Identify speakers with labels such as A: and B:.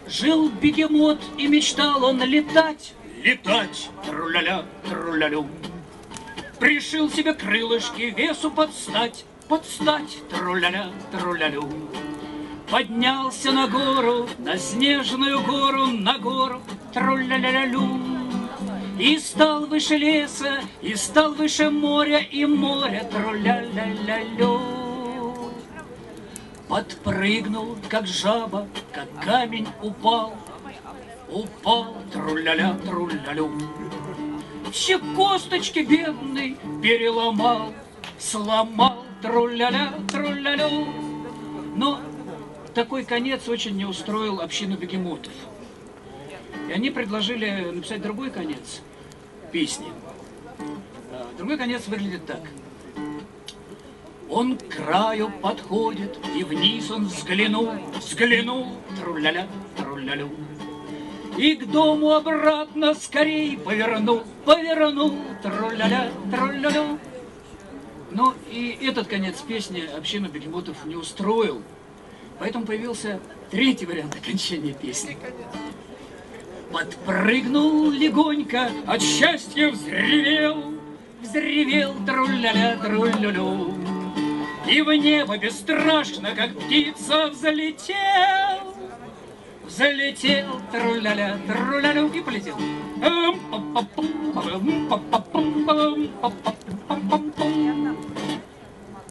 A: Жил бегемот, и мечтал он летать. Летать, тру-ля-ля, тру-ля-лю. Пришил себе крылышки весу подстать. Подстать, тру-ля-ля, тру-ля-лю. Поднялся на гору, на снежную гору, на гору, тру-ля-ля-ля-лю. И стал выше леса, и стал выше моря, и моря, тру-ля-ля-ля-лю. Подпрыгнул, как жаба, как камень упал. Упал, тру-ля-ля, тру-ля-лю. Все косточки бедный переломал, сломал, тру-ля-ля, тру-ля-лю. Но такой конец очень не устроил общину бегемотов. И они предложили написать другой конец песни. Другой конец выглядит так. Он к краю подходит, и вниз он взглянул, взглянул, тру-ля-ля, тру-ля-лю. И к дому обратно скорей повернул, повернул, тру-ля-ля, тру-ля-лю. Но и этот конец песни общину бегемотов не устроил. Поэтому появился третий вариант окончания песни. Подпрыгнул легонько, от счастья взревел, взревел, тру-ля-ля, тру-лю-лю. И в небо бесстрашно, как птица, взлетел, взлетел, тру-ля-ля, тру-ля-лю, и полетел.